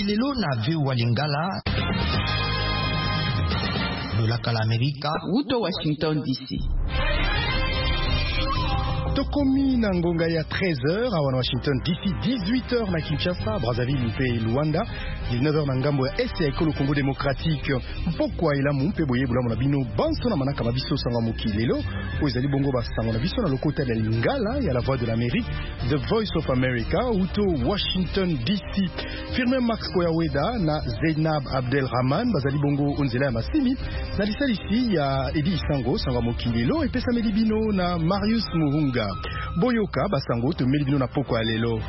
lelo na VOA Lingala de la Amerika Uto Washington DC. Tokomi na ngonga ya 13h à Washington DC, 18h na Kinshasa, Brazzaville mpe Luanda, 19h na ngambo ya Est ya ekolo Congo démocratique. Mpokwa elamu mpe boye bulamu na bino banso na manaka mabiso sanga mokili lelo o ezali bongo basango na biso na lokota ya Lingala ya la voix de l'Amérique, The Voice of America, uto Washington DC. Firmin Max Koyaweda na Zainab Abdelrahman bazali bongo onzela ya masimi na lisalisi ya Edi Isango sanga mokili lelo epesa medibino na Marius Muhunga. Boyoka basango to melibino na poko ya lelo.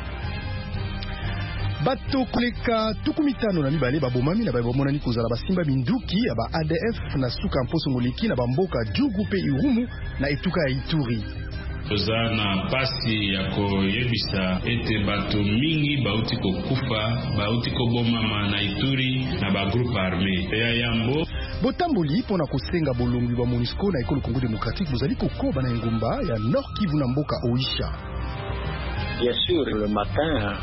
Bato koleka tukumitano na mibale babomami na babomonani kozala basimba binduki ya ba ADF na suka mposo moleki na bamboka Djugu pe Irumu na etuka ya Ituri. Toza na pasi ya koyebisa ete bato mingi bauti kokufa, bauti kobomama na Ituri na ba groupe armé ya yambo. Botamboli pona kosenga bolongwi ba MONUSCO na ekolo Congo démocratique bozali kokoba na ngumba ya Nord Kivu na mboka Oisha. Bien sûr, le matin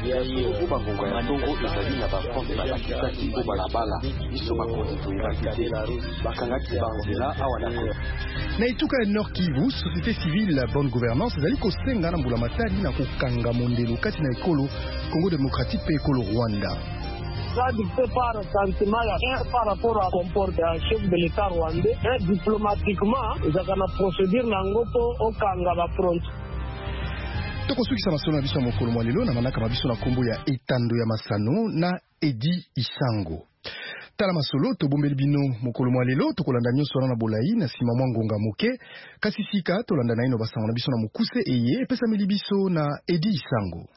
na ituka ya Nord Kivu, société civile bonne gouvernance ezali kosenga na mbula matali na kokanga mondelo kati na ekolo Congo démocratique pe ekolo Rwanda. Ça dicté par sentiment par rapport à comportement chef de l'État rwandais et diplomatiquement ils ont procédure nangoto okanga ba front. Tokosukisa masolo na biso mokolo mwa lelo na manaka mabiso na kombo ya etando ya masano na Edi Isango. Tala masolo tobombeli bino mokolo mwa lelo tokolanda nyonso na bolai na sima mwa ngonga moke kasi sika tolanda na ino basango na biso na mokuse eye epesa meli biso na Edi Isango.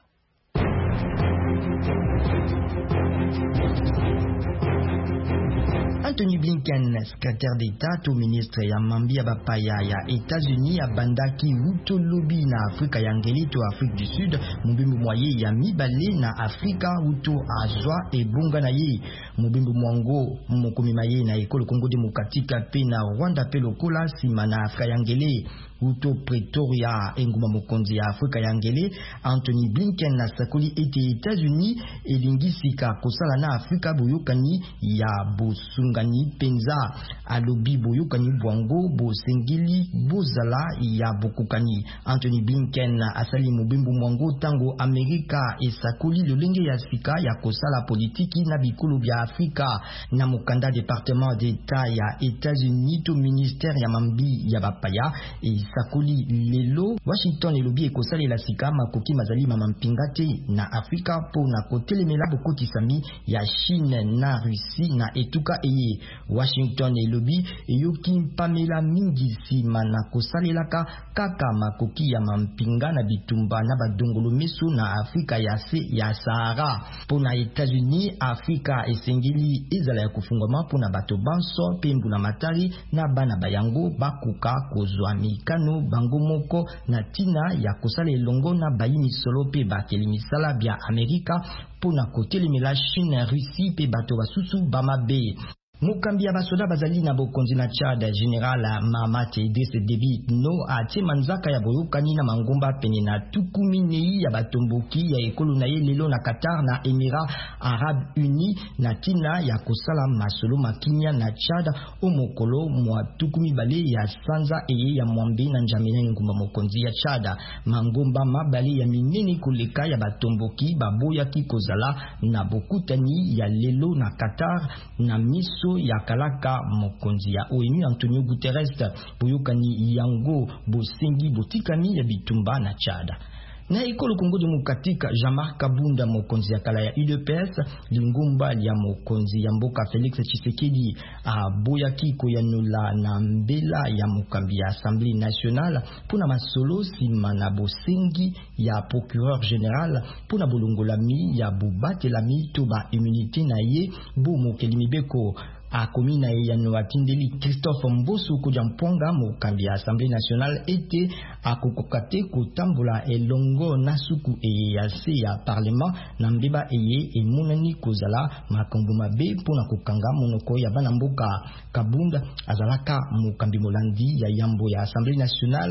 Anthony Blinken, secrétaire d'État au ministre ya Mambi Abapaya ya États-Unis abandaki uto lobby na Afrika ya ngeli to Afrique du Sud mubimbu mwaye ya mibale na Afrika uto azwa ebunga na ye mubimbu mwango mokomi maye na ekolo Congo démocratique pe na Rwanda pe lokola sima na Afrika ya ngeli uto Pretoria enguma mokonzi ya Afrika ya ngeli. Anthony Blinken na sakoli ete États-Unis elingisika kosala na Afrika boyokani ya bosungani penza alobi boyokani bwango bosengili bozala ya bokukani. Anthony Blinken asali mobimbu mwango tango Amerika esakoli lolenge ya sika ya kosala politiki na bikolo bya Afrika na mokanda département d'État ya États-Unis to ministère ya Mambi ya Bapaya sakoli lelo. Washington elobi ekosala la sika makoki mazali mamampingate na Afrika po na kotelemela bokoti sami ya Chine na Russie na etuka eye. Washington elobi eyoki pamela mingi sima na kosalelaka kaka makoki ya mampinga na bitumba na badongolo meso na Afrika ya se ya Sahara. Po na États-Unis Afrika esengeli ezala ya kufungwama po na bato banso pembu na matari na bana bayango bakuka kozwa mikano bango moko na tina ya kosala elongo na bayini solo pe bakeli misala bya Amerika po na kotelemela Chine Russie pe bato basusu bamabe. Mukambi ya basoda bazali na bokonzi na Chad General Mamate Idriss Déby no atie manzaka ya boyokani na mangomba pene na tukumini ya batomboki ya ekolo na ye lelo na Qatar na Émirats Arabes Unis na tina ya kosala masolo makinya na Chad o mokolo mwa tukumi bale ya sanza eye ya mwambe na njamene ngumba mokonzi ya Chad. Mangomba mabale ya minene koleka ya batomboki baboya ki kozala na bokutani ya lelo na Qatar na miso ya kalaka mokonzi ya ONU Antonio Guterres boyokani yango bosengi botikami ya bitumba na Chad. Na ekolo Congo démocratique Jean-Marc Kabunda mokonzi ya kala ya UDPS lingumba ya mokonzi ya mboka Félix Tshisekedi aboyaki koyanula na mbela ya mokambi ya Assemblée nationale pona masolo sima na bosengi ya procureur général pona bolongolami ya bobatelami to ba immunité na ye bo mokeli mibeko a komina ya Noatindeli Christophe Mboso kujamponga mokambi ya Assemblée nationale ete akokokate kotambola elongo nasuku eyase ya parlement na mbeba eye emonani kozala makambo mabe pona kokanga monoko ya bana mboka. Kabunda azalaka mokambi molandi ya yambo ya Assemblée nationale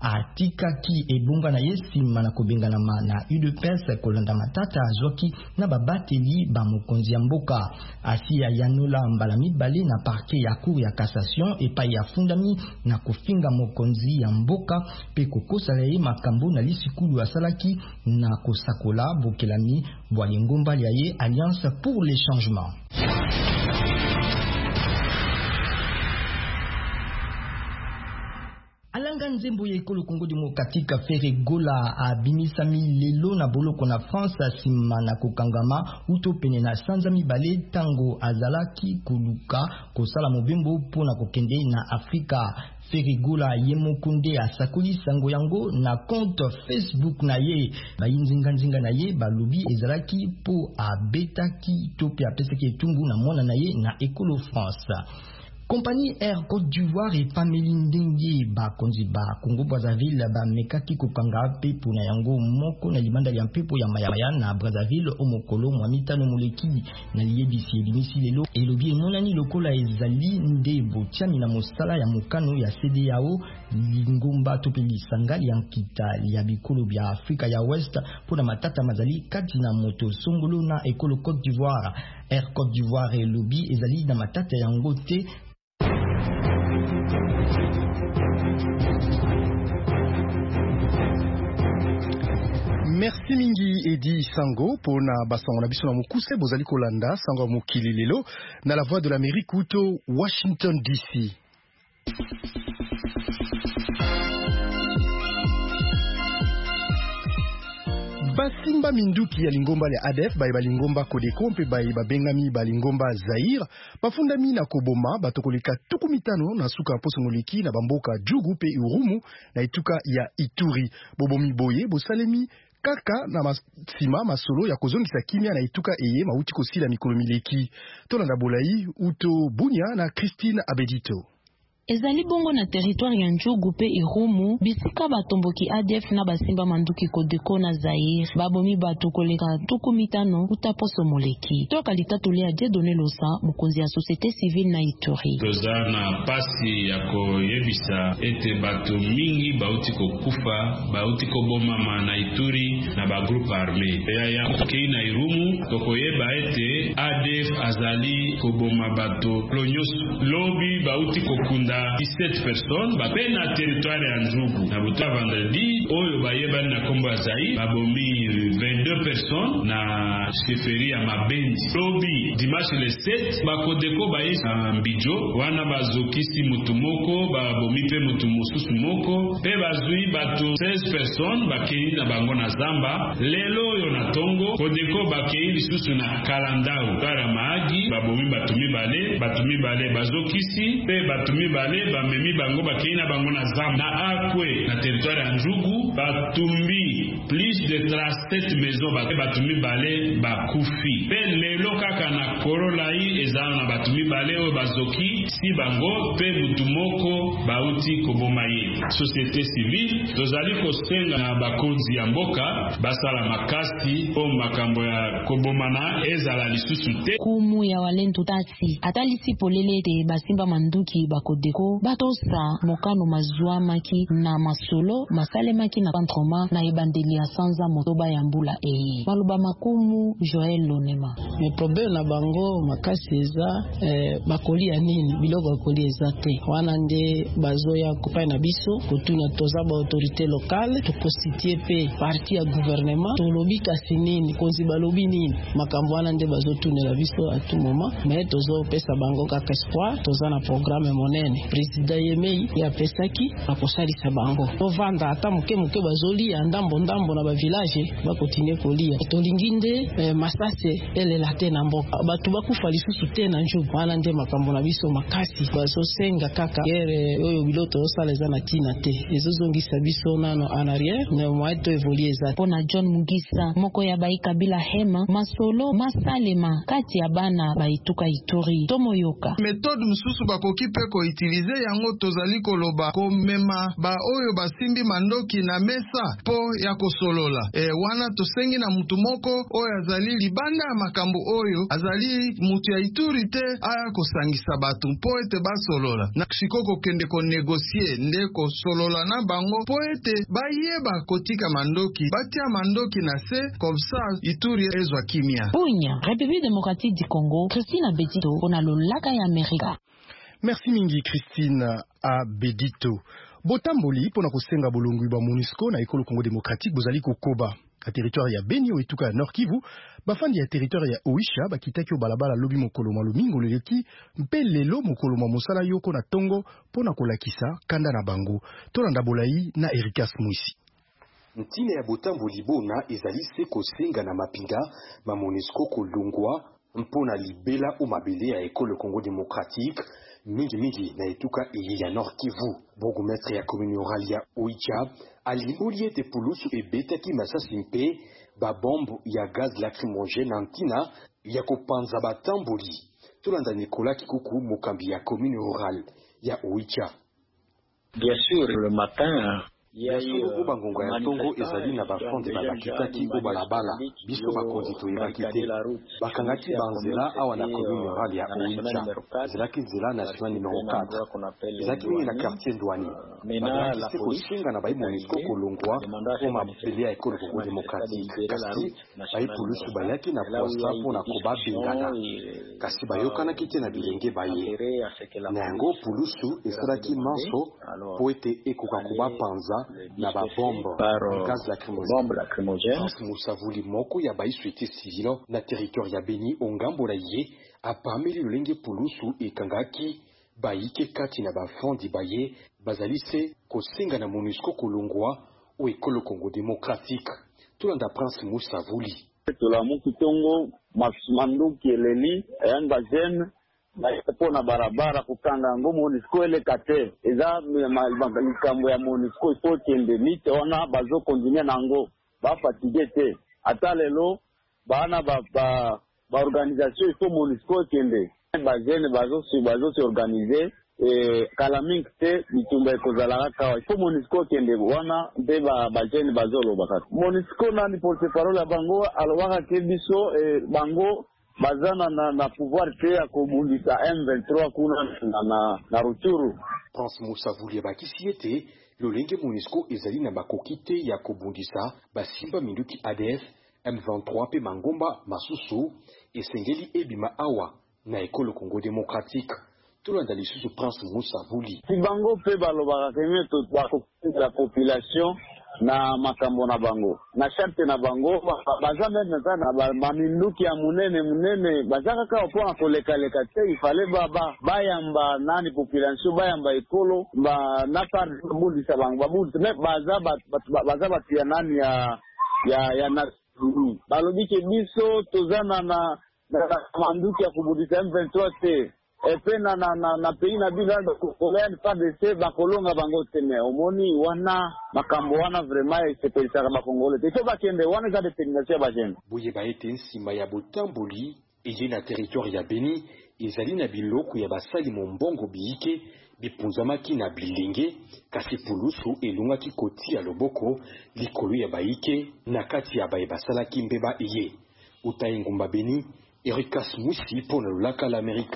atikaki ebonga na ye nsima na kobenganama na UDPS kolanda matata azwaki na babateli bamokonzi ya mboka. Asi ayanola mbala mibale na parquet ya cour ya cassation epai afundami na kofinga mokonzi ya mboka pe kokosala ye makambo na lisikulu asalaki na kosakola bokelami bwa lingomba lia ye Alliance pour les changements. Alanga nzembo ya ekolo Congo Démocratique Ferregola abimisami lelo na boloko na France sima na kokangama uto pene na sanza mibale tango azalaki koluka kosala mobembo pona kokende na Afrika. Ferregola yemokunde asakoli sango yango na compte Facebook na ye. Bayinzinga na ye balobi ezalaki po abetaki to pe apesaki etungu na mwana na ye na ekolo France. Compagnie Air Côte d'Ivoire et Pameli Ndenge bakonzi ba Congo Brazzaville ba mekaki kokanga pepo na yango moko na libanda ya mpepo ya mayaya na Brazzaville omokolo mwa mitano moleki na liyebisi ebimisi lelo elobi emonani lokola ezali nde botiami na mosala ya mokano ya CEDEAO lingomba to pe lisangali ya nkita ya bikolo bya Afrika ya West pona matata mazali kati na moto songolo na ekolo Côte d'Ivoire. Air Côte d'Ivoire elobi ezali na matata yango te. Merci mingi Edi Sango pona basango na biso na mokuse bozali kolanda sango mokili lelo na la voix de l'Amérique uto Washington DC. Basimba minduki ya lingomba le ADF baye balingomba Kodeko mpe baye babengami balingomba Zaire bafundami na koboma batokoleka tuku mitano na suka poso moleki na bamboka Djougou pe Urumu na ituka ya Ituri. Bobomi boye bosalemi kaka na masima masolo ya kozongisa kimia na ituka eye mauti kosila mikolo mileki. Tolanda bolai uto Bunya na Christine Abedito. Ezali bongo na territoire ya Djougou pe Irumu bisika batomboki ADF na basimba manduki Kodeko na Zaire babomi bato koleka tuku mitano utaposo moleki toka litatuli a donné losa mukonzi ya société civile na Ituri. Toza na pasi ya koyebisa ete bato mingi bauti kokufa bauti kobomama na Ituri na ba groupe armé ya kei na Irumu tokoyeba ete ADF azali koboma bato klonyos lobi bauti kokunda 17 personnes bape na territoire ya Djougou na buta vendredi oyo bayeba na kombo ya Zaire babomi 22 personnes na chefferie ya Mabendi lobi dimanche le 7 bakodeko baye na Mbidjo wana bazokisi mutu moko babomi pe mutu mosusu moko pe bazui bato 16 personnes bakei na bango na zamba lelo oyo na tongo kodeko bakei lisusu na Kalandau para maagi babomi batumi bale bazokisi pe batumi bale bamemi bango bakei na bango na zamba na Akwe na territoire ya Djougou batumbi plus de 37 maisons batumi bale bakufi pe lelo kaka na Korolai ezala na batumi bale oyo bazoki si bango pe mutu moko bauti koboma ye. Société civile tozali kosenga na bakonzi ya mboka basala makasi o makambo ya kobomana ezala lisusu te. Kumu ya walendu tati atalisi polele te basimba manduki bakodeko batosa mokano mazwa maki na masolo masale maki na pantroma na ebandeli ya sanza motoba ya mbula eye maluba makumu Joël Lonema. Me problème na bango makasi eza bakoli ya nini biloko bakoli eza te wana nde bazoya kupai na biso kotuna toza ba autorité locale tukositie pe parti ya gouvernement tolobi kasi nini konzi balobi nini makambo wana nde bazotunela biso à tout moment mais tozo pesa bango kaka espoir toza na programme monene président Yemei ya pesaki akosalisa bango tovanda ata muke bazolia ndambo na ba village bakontinue kolia tolingi nde masase elela te na mboka batu bakufa lisusu te na Djougou wana nde makambo na biso makasi bazosenga kaka guerre oyo biloto osala eza na tina te ezozongisa biso nano en arrière ne moito évoluer za pona John Mugisa moko ya baika bila hema masolo masalema kati ya bana baituka Ituri tomoyoka méthode mususu bakoki pe ko utiliser yango tozali koloba ko mema ba oyo basimbi mandoki na mesa po ya kosolola wana tosengi na mutu moko oyo azali libanda ya makambo oyo azali mutu ya Ituri te aya kosangisa bato mpo ete basolola na shikoko kende ko negosie nde kosolola na bango mpo ete bayeba kotika mandoki batia mandoki na se komsa Ituri ezwa kimia. Bunya, République démocratique du Congo, Christine Abedito pona lolaka ya Amerika. Merci mingi Christine Abedito. Botamboli pona kosenga bolongwi ba MONUSCO na ekolo Congo démocratique bozali kokoba ka territoire ya Beni oituka ya Nord Kivu bafandi ya territoire ya Oisha bakitaki balabala lobi mokolo malumingo leleki mpe lelo mokolo mosala yoko na tongo pona kolakisa kanda na bango tolanda bolai na Ericas Mwisi. Ntine ya Botamboli bona ezali se kosenga na mapinga ma MONUSCO kolongwa mpona libela o mabele ya ekolo Congo démocratique mingi na etuka ya Nord Kivu. Bourgmestre ya commune rurale ya Oicha alimboli ete pulusu ebetaki masasi mpe babombe ya gaz lacrymogène antina ya kopanza batamboli. Tolanda Nicolas Kikuku mokambi ya commune rurale ya Oicha. Bien sûr, le matin Yaso bangonga ya tongo ezali na bafronde babakitaki o balabala biso bakonzi toyebakite bakangaki banzela awa na commune rurale ya Oicha ezalaki nzela national numéro 4 ezalaki mingi na quartier Ndwani bazalaki se kosenga na bayi MONUSCO kolongwa o mabele ya ekolo Congo démocratique kasi bayi pulusu bayaki na posa mpo na kobabengana kasi bayokanaki te na bilenge baye na yango pulusu esalaki manso po ete ekoka kobapanza na ba bombe gaz lacrymogène. Musavuli moko ya bayi société civile na territoire ya Beni ongambo la ye apameli lolenge pulusu ekangaki bayike kati na bafondi baye bazalise kosenga na MONUSCO kolongwa o ekolo Congo démocratique. Tolanda Prince Musavuli tola mukitongo manduki eleli yanga jeune na barabara kukanga ngo MONUSCO elekate eza likambo ya MONUSCO ifokende mite wana bazo kondinia nango bafatige te ata lelo bana ba organisation ifo MONUSCO kende ba jeune bazo se organiser kalaming te bitumba ekozala kawa ifo MONUSCO kende wana mpe ba jeune bazo lobaka MONUSCO na ni porte-parole ya bango alobaka ke biso bango bazana na pouvoir te ya kobundisa M23 kuna na Ruchuru. Prince Musavuli bakisi ete lolenge MONUSCO ezali na bakokite ya kobundisa basimba minduki ADF M23 pe mangomba masusu esengeli ebima awa na ekolo Congo démocratique. Tolanda lisusu Prince Musavuli si bango pe balobaka keme to la population na makambo na bango na charte na bango baza meme na maminduki ya munene bazaka ka opona koleka te ifale bayamba nani population bayamba ekolo na part bundisa bango babundi me baza batia nani ya na balobike biso tozana na manduki ya kubundisa M23 te epe na pays na bilanda kokolea FARDC bakolonga bango teme omoni wana makambo wana vraiment esepelisaka bakongole te to bakende wana za determination ya bajene boye baete nsima ya Botamboli eye na territoire ya Beni ezali na biloko ya basali mombongo biyike bipunzamaki na bilenge kasi pulusu elungaki kotia loboko likolo ya bayike na kati ya baye basalaki mbeba eye utaingumba Beni Ericas Mwisi pona lolaka l'Amérique.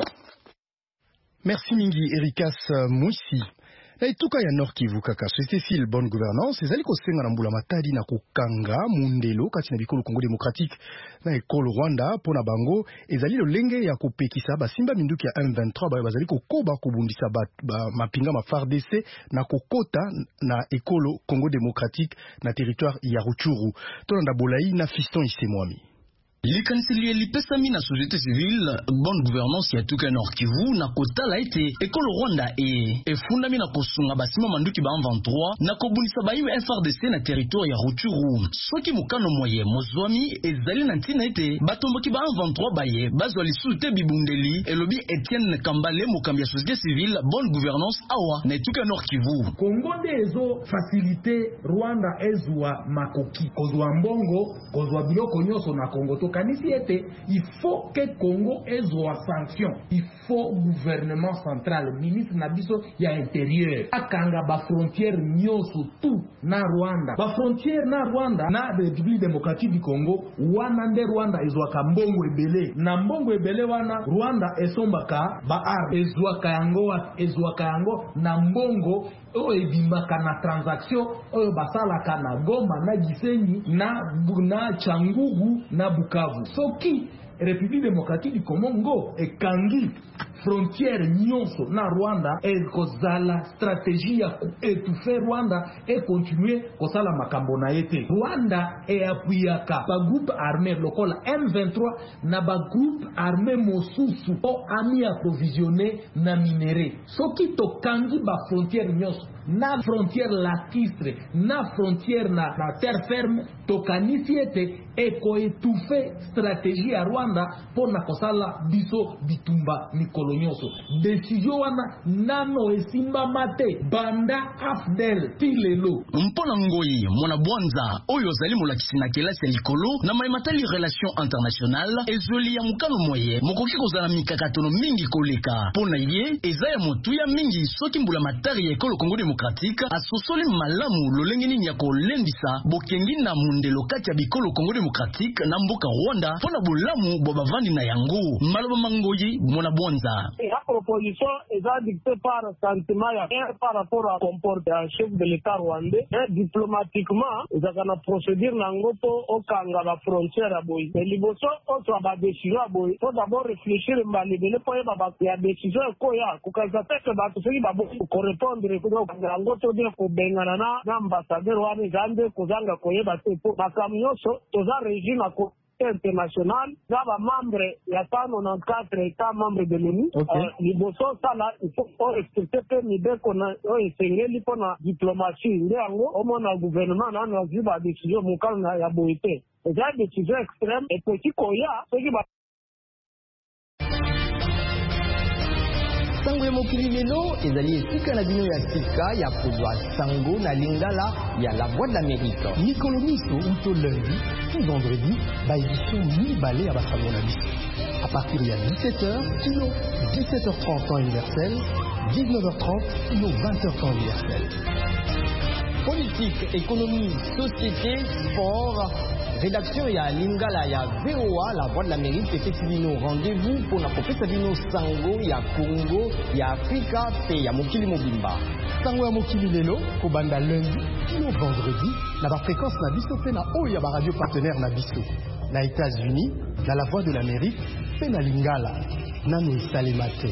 Merci mingi Ericas Mwisi. Na ituka ya Nord Kivu kaka société civile bonne gouvernance ezali kosenga na mbula matadi na kokanga mundelo kati na bikolo Congo démocratique na ekolo Rwanda pona bango ezali lolenge ya kopekisa basimba minduki ya M23 bazali kokoba kobundisa mapinga ma FARDC na kokota na ekolo Congo démocratique na territoire ya Ruchuru. Tolanda bolai na Fiston Isemwami. Likanisi lipesami na société civile bonne gouvernance ya tuka Nord Kivu na kotala ete ekolo Rwanda efundami na kosunga basima manduki ba 23 na kobunisa bayiwe FARDC na territoire ya Ruchuru. Soki mukano moye mozwami ezali na ntina ete batomboki ba 23 baye bazwa lisusu te bibundeli elobi Etienne Kambale mokambi ya société civile bonne gouvernance awa na tuka Nord Kivu. Kongo nde ezo facilité Rwanda ezwa makoki kozwa mbongo kozwa biloko nyoso na Kongo to tokanisi ete il faut que Congo ezwa sanction, il faut gouvernement central, ministre na biso ya intérieur akanga ba frontière nyonso tout na Rwanda, ba frontière na Rwanda na République démocratique du Congo, wana nde Rwanda ezwaka mbongo ebele, na mbongo ebele wana Rwanda esombaka ba arme ezwaka yango na mbongo oyo ebimaka na transaction oyo basalaka na Goma na Gisenyi na Changugu na Bukavu. Soki République démocratique du Congo ekangi frontière nyonso na Rwanda ekozala stratégie ya étouffer Rwanda et continuer kosala makambo na yete. Rwanda apuyaka ba groupe armé lokola M23 na ba groupe armé mosusu o ami approvisionné na minéré. Soki tokangi ba frontière nyonso na frontière lacustre na frontière na terre ferme tokanisi ete eko étouffer stratégie ya Rwanda pona kosala biso bitumba mikolo nyonso. Décision wana nano esimba mate banda afdel tilelo mpona ngoyi mwana bwanza oyo zali molakisi na kelasi ya likolo na maimatali relation internationale ezoli ya mukano moye mokoki kozala mikakatono mingi koleka pona ye eza ya motuya mingi soki mbula matari ya ekolo Congo démocratique asosoli malamu lolenge nini ya kolendisa bokengi na mundelo kati ya bikolo Congo démocratique na mboka Rwanda pona bolamu bo bavandi na yango maloba mangoyi mwana bwanza. La proposition est dictée par sentiment par rapport à comporter un chef de l'État rwandais et diplomatiquement ils ont procédure nangopo au kanga la frontière à boy et liboso autre ba décision à boy faut d'abord réfléchir mbalibele po ya décision koya kukaza tete ba tusi ba correspondre ko ngoto de ko bengana na ambassadeur wa Uganda kozanga koyeba te po makamyoso toza régime ko international d'aba membre ya 94 états membres de l'ONU liboso sala il faut respecter que ni beko na esengeli pona diplomatie ndango omona gouvernement na na ziba décision mukana ya boité eza décision extrême et petit koya soki ba sango ya mokili lelo ezali esika na bino ya sika ya kozwa sango na lingala ya La Voix de l'Amérique. mikolo miso uto lundi tout vendredi ba édition mibale ya basango na biso à partir ya 17h kino 17h30 temps universel, 19h30 kino 20h temps universel. Politique, économie, société, sport, rédaction ya lingala ya VOA La Voix de l'Amérique effectue bino rendez-vous pour na kopesa bino sango ya Congo ya Afrika pe ya mokili mobimba. Sango ya mokili lelo ko banda lundi kino vendredi na ba fréquence na biso pe na oyo ya ba radio partenaire na biso na États-Unis na La Voix de l'Amérique pe na lingala nano esalemate.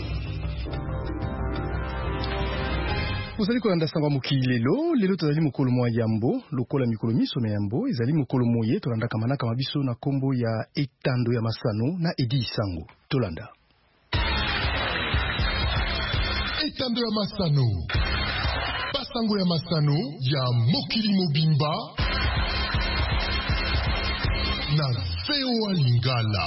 Ozali kolanda sango mokili lelo tozali mokolo mwa yambo lokola mikolo miso na yambo ezali mokolo moye tolanda kamanaka mabiso na kombo ya etando ya masano na Edi Sango tolanda etando ya masano basango ya masano ya mokili mobimba na VOA Lingala.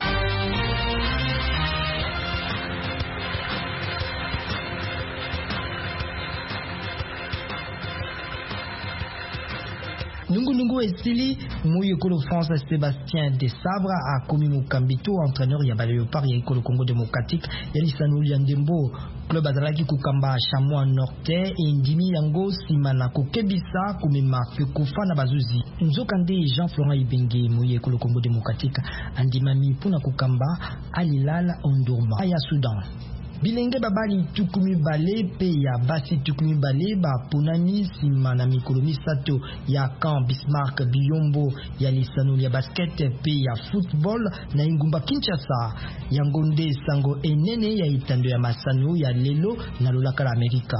Nungu esili Mouyekolo France Sébastien Desabre a commis Mukambito entraîneur ya Léopard ya Ekolo Congo démocratique ya Lisanu Liandembo club azalaki kokamba Chamois Norte indimi yango simana kokebisa komema kufa na bazuzi nzokande Jean-Florent Ibenge Mouyekolo Congo démocratique andimami pona kokamba Alilal Ondurma ya Soudan. Bilenge babali tukumi bale pe ya basi tukumi bale ba ponani sima na mikolo misato ya Camp Bismarck Biyombo ya lisano ya basket pe ya football na ingumba Kinshasa ya ngonde sango enene ya itando ya masano ya lelo na lolaka la Amerika.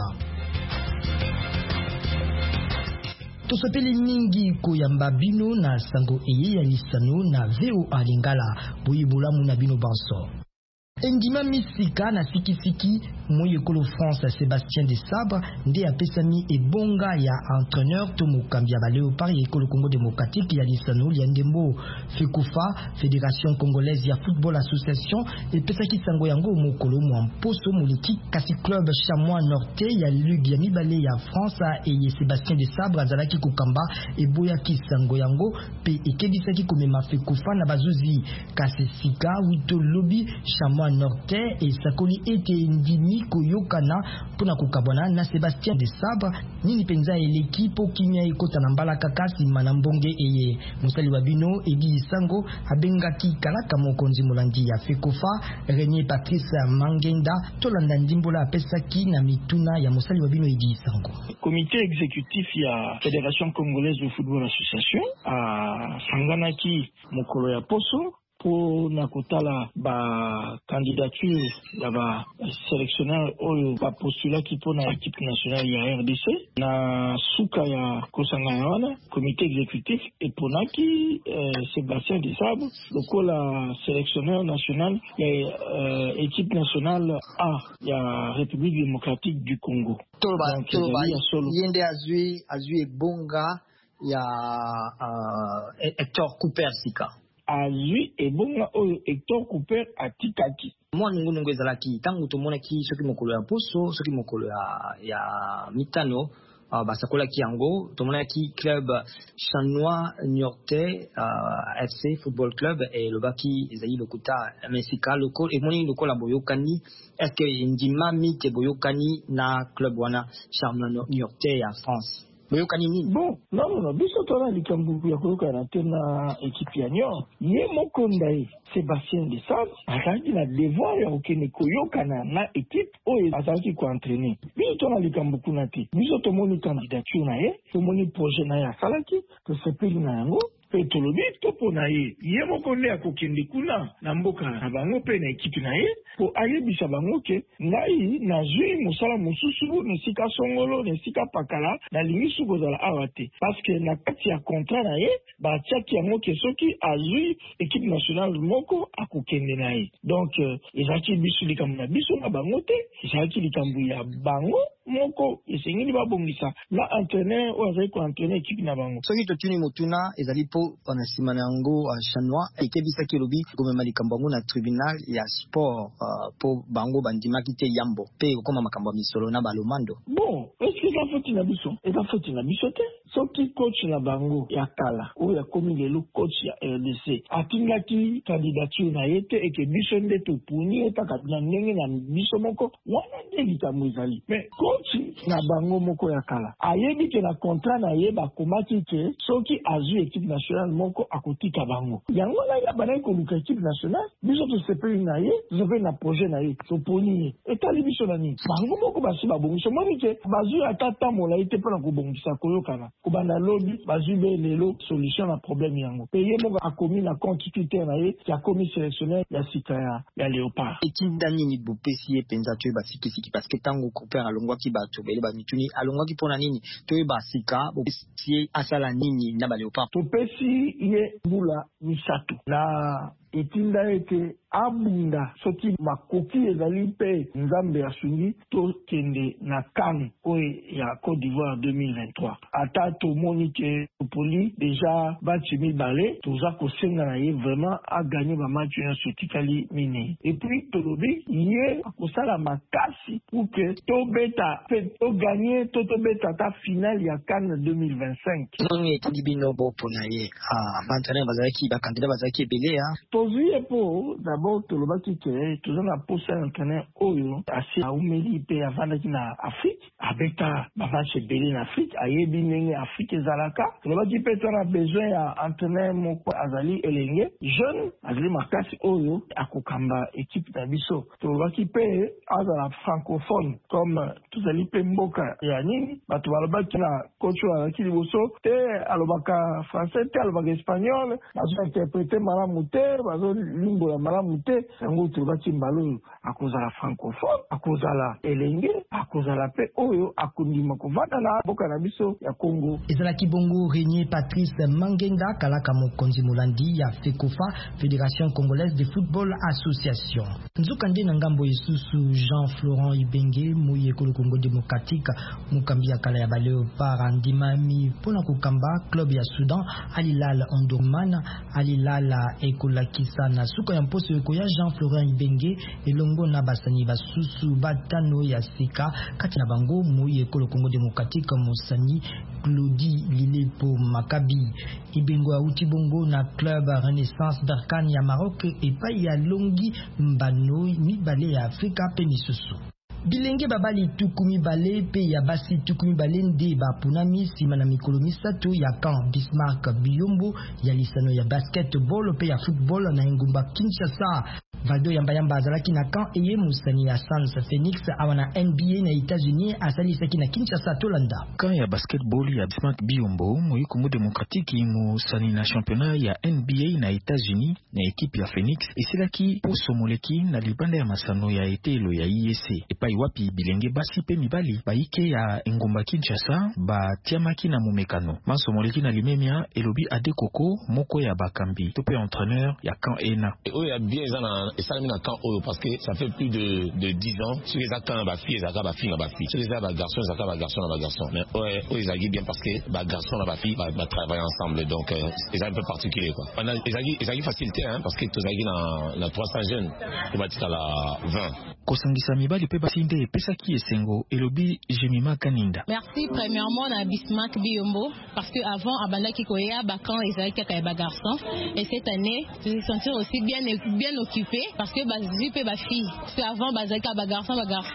Tosepeli mingi koyamba bino na sango eye ya lisano na VOA Lingala boyibulamu na bino banso. Endima misika na sikisiki moyekolo France Sébastien Desabre nde apesami ebonga ya entraîneur to mokambi ya Léopard ya ekolo Congo démocratique ya lisano ya ndembo FECOFA Fédération Congolaise ya Football Association epesaki sango yango mokolo mwamposo moleki kasi club Chamois Norte ya Ligue ya mibale ya France eye Sébastien Desabre azalaki kokamba eboyaki sango yango pe ekebisaki komema FECOFA na bazuzi kasi sika wito lobi Chamois Norte et sakoli ete ndimi koyokana pona kokabwana na Sébastien Desabre nini penza eleki po kimia ekota na mbala kakasi manambonge eye musali wa bino ebi sango abengaki kalaka mokonzi molandi ya FECOFA René Patrice Mangenda tolanda ndimbola apesaki na mituna ya musali wa bino ebi sango. Comité exécutif ya Fédération Congolaise de Football Association a sanganaki mokolo ya poso pour nakotala ba candidature ya ba sélectionneur oyo ba postula ki pona équipe nationale ya RDC na suka ya kosanga wana comité exécutif eponaki Sébastien Desabre lokola sélectionneur national ya équipe nationale A ya République démocratique du Congo. Toloba yende azui ebonga ya Hector Cooper sika azui ebonga oyo Hector Cooper atikaki mwana ngungu ezalaki tangu tomona ki soki mokolo ya poso soki mokolo ya mitano basakola ki yango tomona ki club Chanois Niortais FC Football Club et le baki ezali lokuta mesika loko et moni lokola boyokani est-ce que ndima mite boyokani na club wana Chanois Niortais ya France boyokani nini? Bon, non, biso tona likambu ya koyokana te na équipe ya Niort ye moko ndaye Sébastien Desabre azalaki na devoir ya kokende koyokana na équipe oyo azalaki koentraîner. Biso tona likambu kuna te biso tomoni candidature na ye tomoni projet na ye asalaki tosepeli na yango pe tolobi topo na ye moko nde akokende kuna na mboka na bango pe na équipe na ye po ayebisa bango ke ngai nazwi mosala mosusu na esika songolo na esika pakala nalingi suki kozala awa te parce que na kati ya contrat na ye batiaki yango ke soki azwi équipe nationale moko akokende na ye donc ezalaki biso likambo na biso na bango te ezalaki likambo ya bango moko esengeli babongisa na entraîneur oyo azali koentraîner équipe na bango soki totuni motuna ezali po na nsima na yango Chanois ekebisaki elobi komema likambo yango na tribunal ya sport po bango bandimaki te yambo pe okoma makambo ya misolo na balomando. Bon, eske eza foti na biso te soki coach na bango ya kala oyo akomi lelo coach ya RDC atingaki candidature na ye te eke biso nde topuni ye kaka na ndenge na biso moko wana nde likambo ezali mais coach na bango moko ya kala ayebi ke na contrat na ye bakomaki ke soki azwi équipe nationale moko akotika bango yango na ye abanaki koluka équipe nationale biso tosepeli na ye tosepeli na projet na ye toponi ye etali biso na nini bango moko basi babongisa omoni ke bazwi ata tambola ye te mpona kobongisa koyokana kobanda lobi bazwi be lelo solution na problème yango pe ye moko akomi na compte Twitter na ye ki akomi sélectionnaire ya sika ya Léopard etinda nini bopesi ye penza toyeba sikisiki parce que tango Cooper alongwaki bato bele bamituni alongwaki mpona nini toyeba sika bopesi ye asala nini na ba Léopard topesi ye mbula misato na etinda ete abunda soki makoki ezali mpe nzambe asungi tokende na CAN oyo ya Côte d'Ivoire 2023 ata tomoni ke topoli deja match mibale toza kosenga na ye vraiment aganye bamatch nyonso etikali minei epuis tolobi ye akosala makasi pour ke tobeta mpe toganye to tobeta ata finale ya CAN 2025 nonge etindi bino bopona ye baentraîneur bazalaki bakandida bazalaki ebele tozwi ye mpo d'abord tolobaki ke toza na posa ya entraîneur oyo asi aumeli mpe avandaki na Afrique abeta bamatch ebele na Afrique ayebi ndenge Afrique ezalaka tolobaki mpe toza na besoin ya entraîneur moko azali elenge jeune azali makasi oyo akokamba équipe na biso tolobaki mpe azala francophone comme tozali mpe mboka ya nini bato balobaki na coach oyo azalaki liboso te alobaka français te alobaka espagnol bazo interpréter malamu te bazo limbo ya malamu te yango tobaki mbalo akozala francophone akozala elenge akozala pe oyo akondima kovanda na boka na biso ya Congo. Ezalaki bongo Régnier Patrice Mangenga kalaka mokonzi molandi ya FECOFA, Fédération Congolaise de Football Association. Nzokande na ngambo esusu Jean-Florent Ibenge moye ko Congo démocratique mukambi ya kala ya Léopard andimami pona kukamba club ya Soudan Al-Hilal Omdurman Al-Hilal ekolakisa na suka ya mposo ya Jean-Florent Ibenge elongo na basani basusu batano ya sika kati na bango moye ko Congo démocratique Mosani Claudie Lilepo Maccabi Ibengo auti bongo na club Renaissance Berkane ya Maroc epai ya Longi Mbano mibale ya Afrika pe misusu. Bilenge babali tukumi bale pe ya basi tukumi bale nde bapunami sima na mikolo misato ya camp Bismarck Biyombo ya lisano ya basketball pe ya football na engumba Kinshasa. Valdo yamba azalaki na camp eye musani ya Sans Phoenix awana NBA na États-Unis asalisaki na Kinshasa Tolanda. Camp ya basketball ya Bismarck Biyombo moyi Congo démocratique musani na championnat ya NBA na États-Unis na équipe ya Phoenix esilaki poso moleki na libanda ya masano ya etelo ya IEC. Epai wapi bilenge basi pe mibali baike ya engumba Kinshasa batiamaki na mumekano. Maso moleki na limemia elobi Adekoko moko ya bakambi tope entraîneur ya camp ENA. Oyo bien zana esalami na camp oyo parce que ça fait plus de 10 ans sur les camps ba fille ezaka ba fille na ba fille. Sur les ba garçon ezaka ba garçon na ba garçon. Mais oyo ezaki bien parce que ba garçon na ba fille ba travailler ensemble donc c'est un peu particulier quoi. On a ezaki facilité hein parce que tozaki na 300 jeunes pour batika la 20. Kosangisa mibali pe basinde pesaki esengo elobi Jemima Kaninda. Merci premièrement na Bismarck Biyombo parce que avant abandaki koya ba camp ezaki ka ba garçon et cette année je me sentir aussi bien occupé parce que bazui pe ba fille parce que avant bazaki ba garçon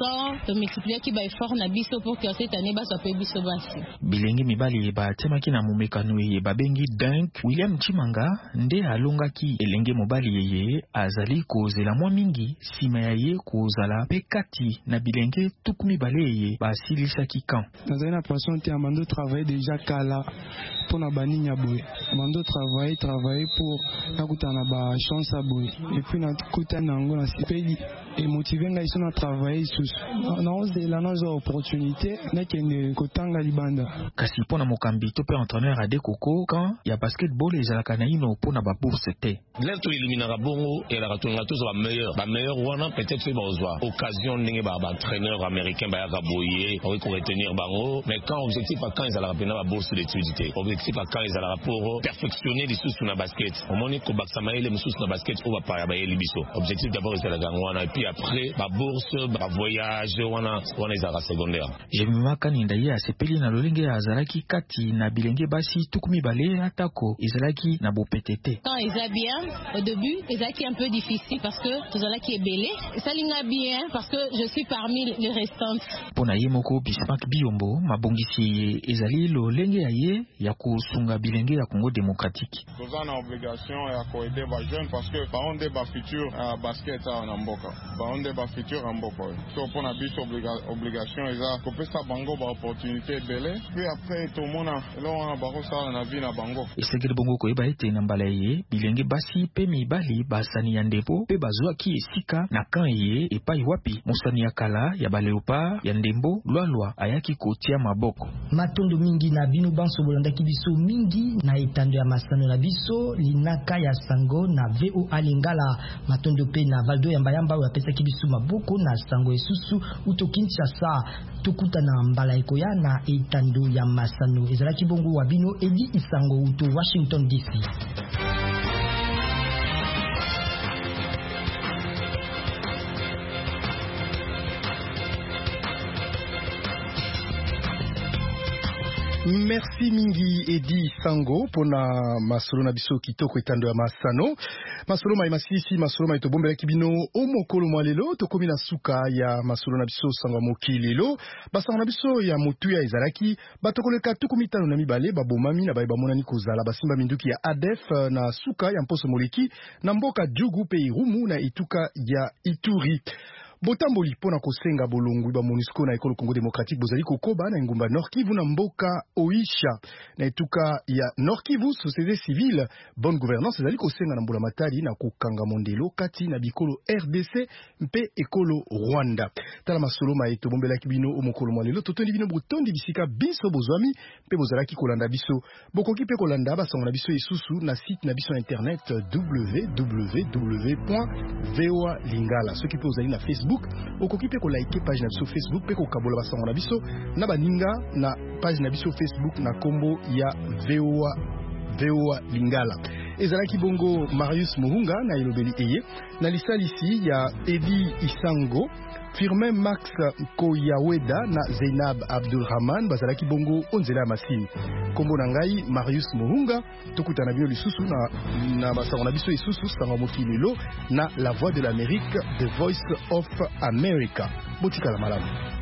to multiplier ki ba effort na biso pour que cette année ba soit pe biso basi. Bilengi mibali ba temaki na mumekano ye babengi Dunk William Chimanga nde alongaki elenge mobali yeye azali kozela mwa mingi sima ya ye kozala pe kati na bilenge tukumi baleye basilisaki camp. Dans une impression te amando travailler déjà kala pour na baninya boy. Amando travailler pour nakutana ba chance boy. Et puis na kutana ngo na sipeli et motiver nga iso na travailler sous. Na ose la nos opportunité na kende kotanga libanda. Kasi pona mokambi to pe entraîneur Adekoko quand ya basketball ezalaka na ino pona ba bourse te. Lento eliminera bongo et la ratonga tous ba meilleur wana peut-être c'est bonsoir. Occasion ndenge ba entraîneur américain ba yaka boyer pour retenir bango mais quand objectif quand ils allaient pena ba bourse d'études objectif quand ils allaient pour perfectionner les sous na basket au moment ko baksama ele sous na basket on va pas ba libiso objectif d'abord c'est la gangwana et puis après ba bourse ba voyage wana ils allaient secondaire. Jemima Kaninda ye asepeli na lolenge azalaki kati na bilenge basi tukumi bale atako ezalaki na bopetete. Quand ils allaient bien au début ezalaki un peu difficile parce que tout allaki ebelé ça linga bien parce que je suis parmi les restantes. Pona ye moko Bismarck Biyombo mabongisi ezali lolenge ye ya kusunga bilenge ya Congo démocratique. Nous avons obligation ya ko aider ba jeunes parce que ba onde ba futur basket na mboka. Ba onde ba futur en mboka. So pona biso obligation eza ko pesa bango ba opportunité belé puis après tout mona lo wana ba ko sala na vie na bango. Esegele bongo ko eba ete na mbala ye bilenge basi pe mibali basani ya ndembo pe bazwaki esika na kan ye epai wapi mosani ya kala ya ba Léopard ya ndembo lwalwa ayaki kotia maboko. Matondo mingi na bino banso bolandaki biso mingi na etando ya masano na biso linaka ya sango na VOA Lingala matondo pe na Valdo ya mbayamba oyo apesaki biso maboko na sango esusu uto Kinshasa tokuta na mbala ekoya na etando ya masano ezalaki bongo wa bino Edi Isango uto Washington DC. Merci mingi Edi Sango pona masolo na biso kitoko etando ya masano. Masolo mai masisi masolo mai to bombela kibino o mokolo mwalelo to komi na suka ya masolo na biso sanga mokilelo. Basanga na biso ya motu ya ezalaki batokoleka tukumitano na mibale babomami na bayeba monani kozala basimba minduki ya ADF na suka ya mposo moleki na mboka Djugu pe Irumu na ituka ya Ituri. Botamboli pona kosenga bolongwi ba MONUSCO na ekolo Congo Démocratique bozali kokoba na ngumba Nord Kivu na mboka Oisha na etuka ya Nord Kivu. Société civile bonne gouvernance ezali kosenga na mbula matali na kokanga mondelo kati na bikolo RDC mpe ekolo Rwanda. Tala masolo maeto bombelaki bino omokolo mwalelo totondi bino botondi bisika biso bozwami mpe bozalaki kolanda biso bokoki mpe kolanda basango na biso isusu na site na biso internet www.voalingala. Soki mpe ozali na Facebook okoki pe ko like page na biso Facebook pe ko kabola basango na biso na baninga na page na biso Facebook na kombo ya VOA Lingala. Ezalaki bongo Marius Muhunga na elobeli eye na lisalisi ya Edi Isango, Firmin Max Koyaweda na Zainab Abdulrahman bazalaki bongo onzela masini. Kombo na ngai Marius Muhunga tokutana bino lisusu na basango na biso isusu sango mokilelo na La Voix de l'Amérique, The Voice of America. Botika la malamu.